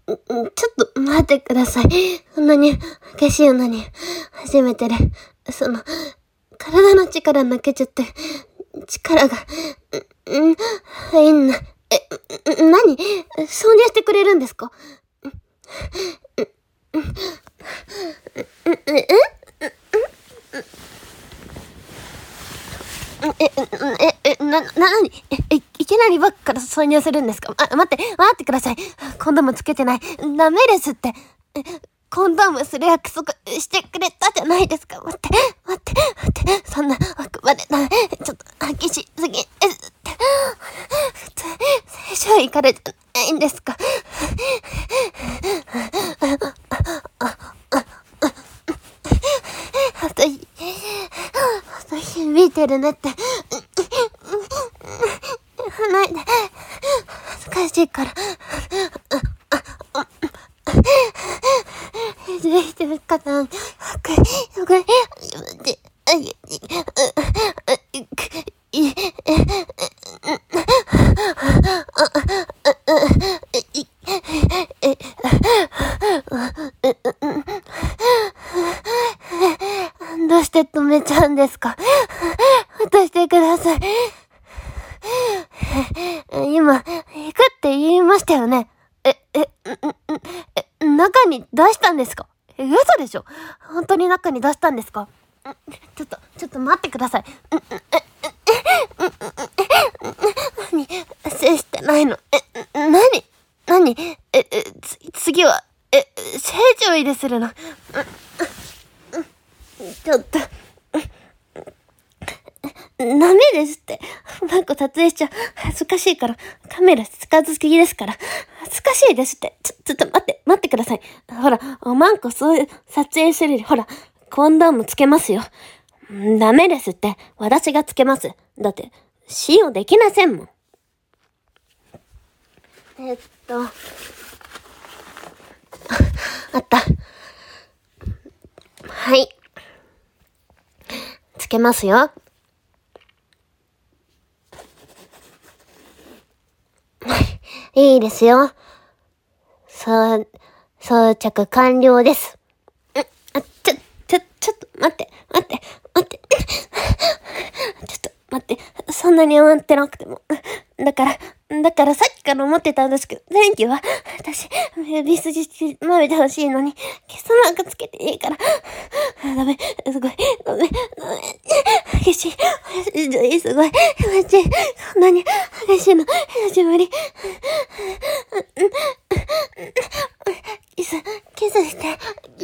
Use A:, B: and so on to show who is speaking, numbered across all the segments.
A: ちょっと待ってください。そんなに激しいのに、初めてで、体の力抜けちゃって、力が、入んない。何？挿入してくれるんですか？いきなりバッグから挿入するんですか？待ってください。コンドームつけてない。ダメですって。コンドームする約束してくれたじゃないですか。待って。そんな奥までちょっと激しすぎですって。普通、正常位からじゃないんですか。私見てるねって。ないで。恥ずかしいから。してるかな。どうして止めちゃうんですか？渡してください。今、行くって言いましたよね。中に出したんですか？嘘でしょ？本当に中に出したんですか？ちょっと待ってください。何？接してないの？何？次は、正常位でするの。ちょっと。ダメですって。なんか撮影しちゃ恥ずかしいから、カメラ近づきですから、恥ずかしいですって。ちょっと待ってください。ほら、おまんこそういう撮影するより、ほら、コンドームつけますよ。ダメですって。私がつけます。だって、使用できませんもん。あった。はい。つけますよ。いいですよ。装着完了です。ちょっと待って。ちょっと待って。そんなに慌てなくても。だからさっきから思ってたんですけど、電気は、私、指筋混ぜてほしいのに、消さなくつけていいから。ダメ、すごい、ダメ。激しい、すごい、そんなに激しいの、久しぶり。キスして。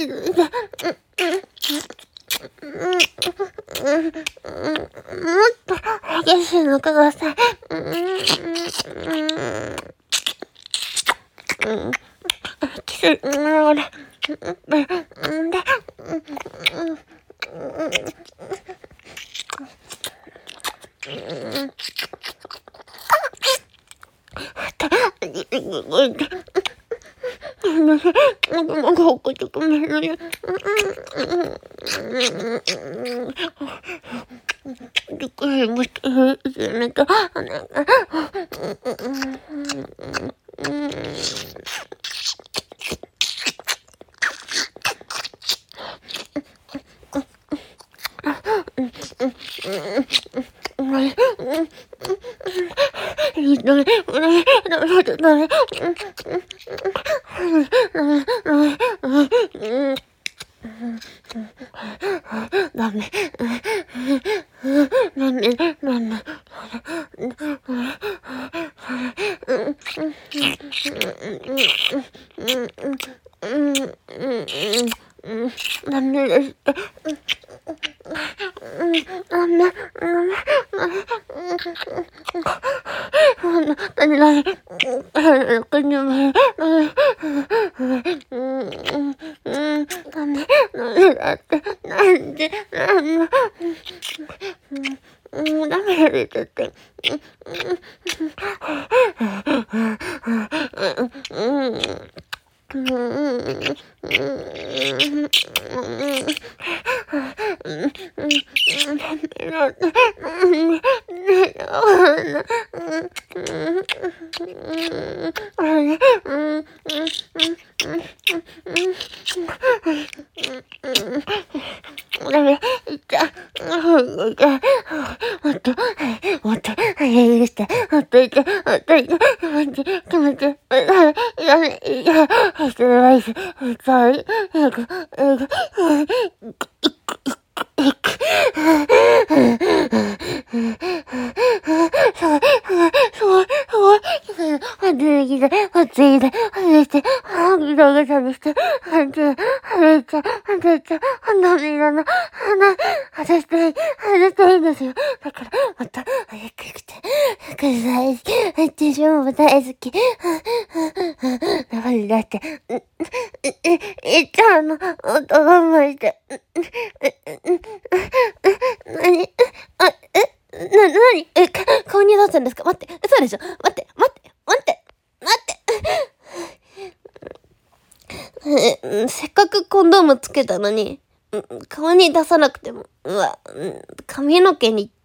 A: もっと激しいのください。キス、 気持ち、顔に出すんですか？待って、嘘でしょ？待って、待って、待って、待って。せっかくコンドームつけたのに、顔に出さなくても、髪の毛に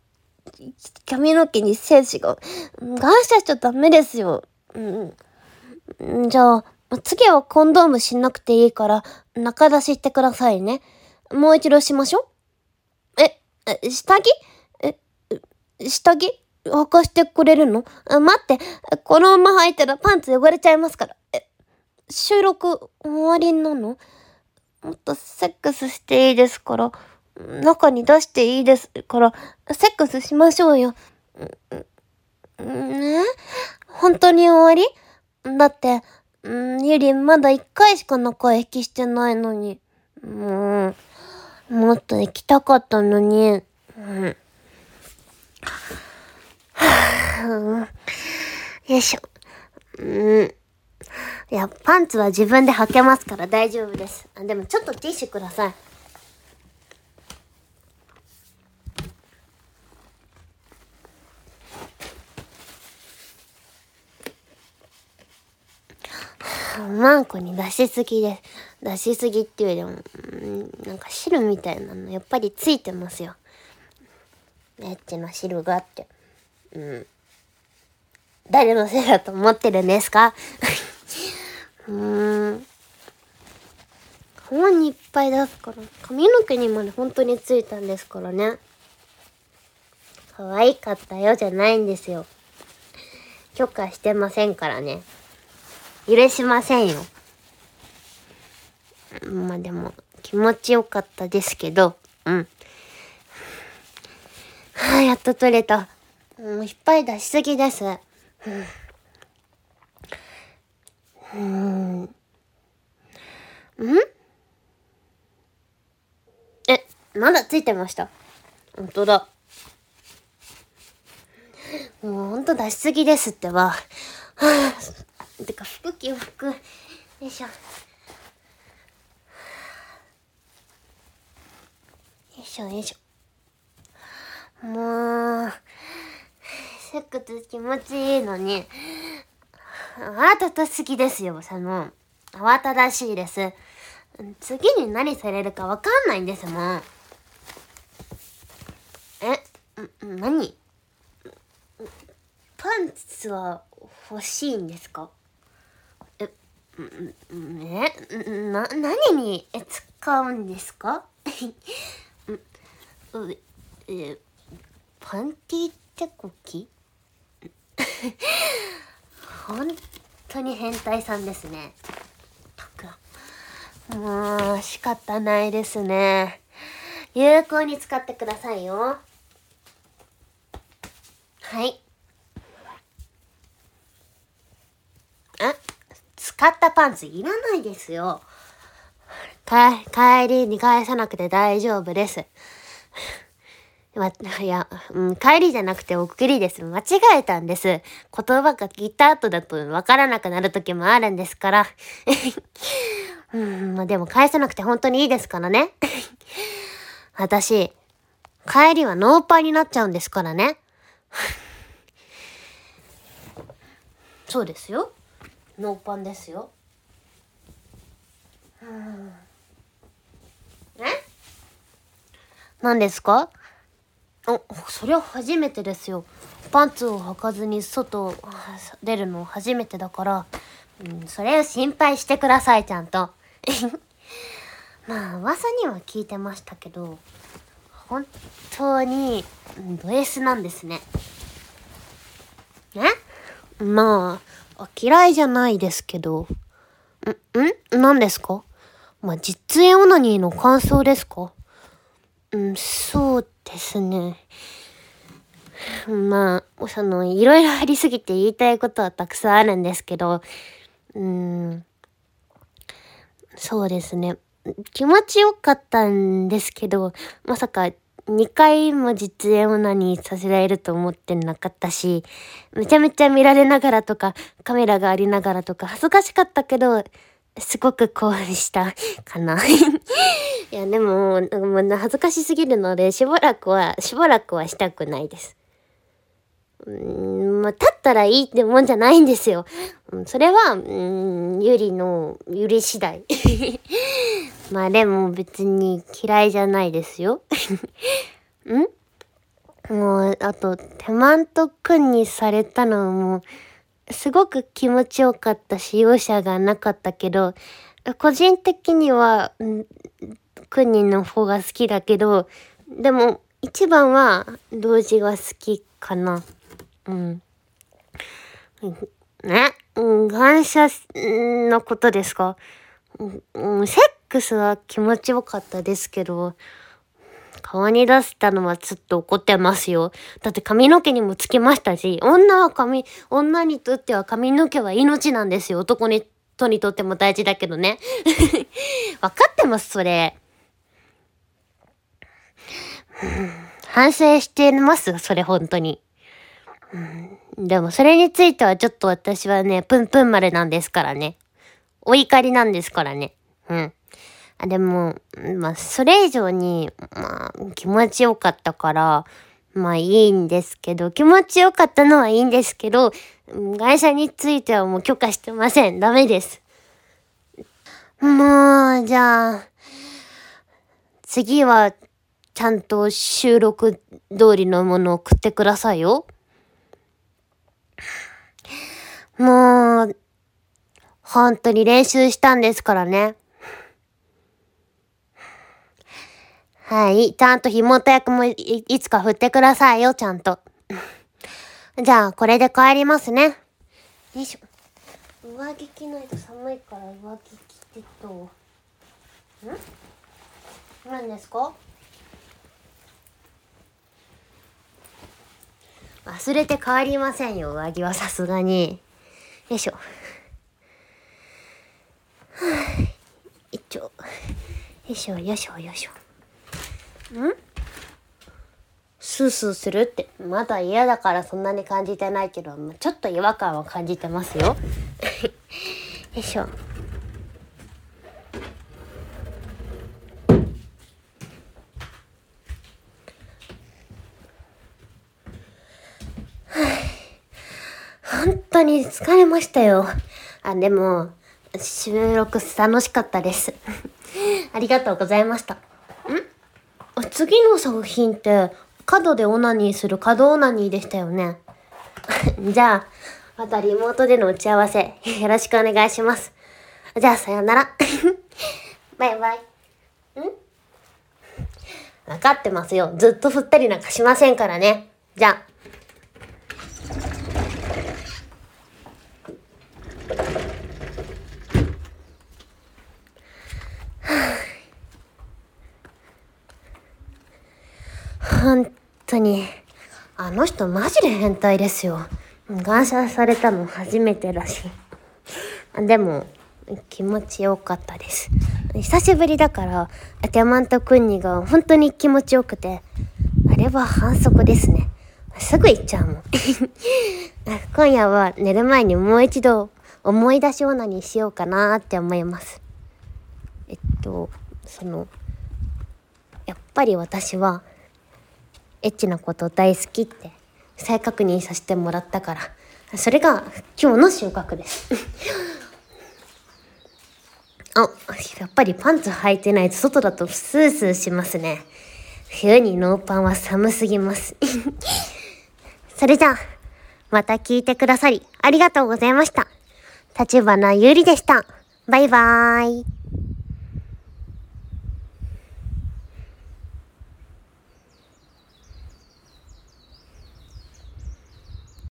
A: 精子が、感謝しちゃダメですよ。じゃあ、次はコンドームしなくていいから、中出ししてくださいね。もう一度しましょう。下着履かしてくれるの？待って、このまま履いたらパンツ汚れちゃいますから。収録終わりなの？もっとセックスしていいですから、中に出していいですから、セックスしましょうよ。本当に終わり？だって、ゆりまだ1回しか中引きしてないのに。もっと行きたかったのに。よいしょ。いや、パンツは自分で履けますから大丈夫です。でもちょっとティッシュください。マンコに出しすぎです。出しすぎっていうよりも、なんか汁みたいなのやっぱりついてますよ。エッチな汁があって。誰のせいだと思ってるんですか？顔にいっぱい出すから、髪の毛にまで本当についたんですからね。可愛かったよじゃないんですよ。許可してませんからね。許しませんよ。まあでも気持ちよかったですけど、やっと取れた。いっぱい出しすぎです。まだついてました。本当だ。もうほんと出しすぎですってば。てか服着よ服。よいしょ。よいしょよいしょ。もう、セックス気持ちいいのに、慌ただすぎですよ、慌ただしいです。次に何されるかわかんないんですもん。何？パンツは欲しいんですか？何に使うんですか？パンティー手こき？本当に変態さんですね。もう仕方ないですね。有効に使ってくださいよ。はい。使ったパンツいらないですよ。帰りに返さなくて大丈夫です。帰りじゃなくて送りです。間違えたんです。言葉が聞いた後だとわからなくなる時もあるんですから。でも返さなくて本当にいいですからね。私、帰りはノーパンになっちゃうんですからね。そうですよ。ノーパンですよ。何ですか？それは初めてですよ。パンツを履かずに外出るの初めてだから、それを心配してください、ちゃんと。まあ噂には聞いてましたけど、本当にド S なんですね。まあ嫌いじゃないですけど。何ですか？実演オナニーの感想ですか？そうですね。いろいろありすぎて言いたいことはたくさんあるんですけど、そうですね。気持ちよかったんですけど、まさか2回も実演オナニーさせられると思ってなかったし、めちゃめちゃ見られながらとか、カメラがありながらとか、恥ずかしかったけど、すごく興奮したかな。いや、でも、恥ずかしすぎるので、しばらくはしたくないです。立ったらいいってもんじゃないんですよ。それは、ゆりの、ゆり次第。でも別に嫌いじゃないですよ。あと、手間とくんにされたのも、すごく気持ちよかったし、容赦がなかったけど、個人的には、くんにの方が好きだけど、でも、一番は、同時が好きかな。感謝のことですか？セックスは気持ちよかったですけど、顔に出したのはちょっと怒ってますよ。だって髪の毛にもつけましたし、女にとっては髪の毛は命なんですよ。男にとっても大事だけどね。わかってます、それ。反省してますそれ、本当に。でもそれについてはちょっと私はね、プンプン丸なんですからね。お怒りなんですからね。でも、それ以上に、気持ちよかったから、いいんですけど、気持ちよかったのはいいんですけど、会社についてはもう許可してません。ダメです。じゃあ、次は、ちゃんと収録通りのものを送ってくださいよ。本当に練習したんですからね。はい。ちゃんとひもと役もいつか振ってくださいよ、ちゃんと。じゃあ、これで帰りますね。よいしょ。上着着ないと寒いから上着着てと。何ですか？忘れて帰りませんよ、上着はさすがに。よいしょ。よいしょ、よいしょ、よいしょ。スースーするって。まだ嫌だからそんなに感じてないけど、ちょっと違和感は感じてますよ。よいしょ。本当に疲れましたよ。でも、収録楽しかったです。ありがとうございました。次の作品って、角でオナニーする角オナニーでしたよね。じゃあ、またリモートでの打ち合わせ、よろしくお願いします。じゃあ、さよなら。バイバイ。わかってますよ。ずっと振ったりなんかしませんからね。じゃあ。本当に、あの人マジで変態ですよ。感謝されたの初めてだし。でも、気持ちよかったです。久しぶりだから、テマンとクンニが本当に気持ちよくて、あれは反則ですね。すぐ行っちゃうもん。今夜は寝る前にもう一度思い出しオナにしようかなって思います。やっぱり私は、エッチなこと大好きって再確認させてもらったから、それが今日の収穫です。やっぱりパンツ履いてないと外だとスースーしますね。冬にノーパンは寒すぎます。それじゃあ、また聞いてくださりありがとうございました。立花ゆりでした。バイバーイ。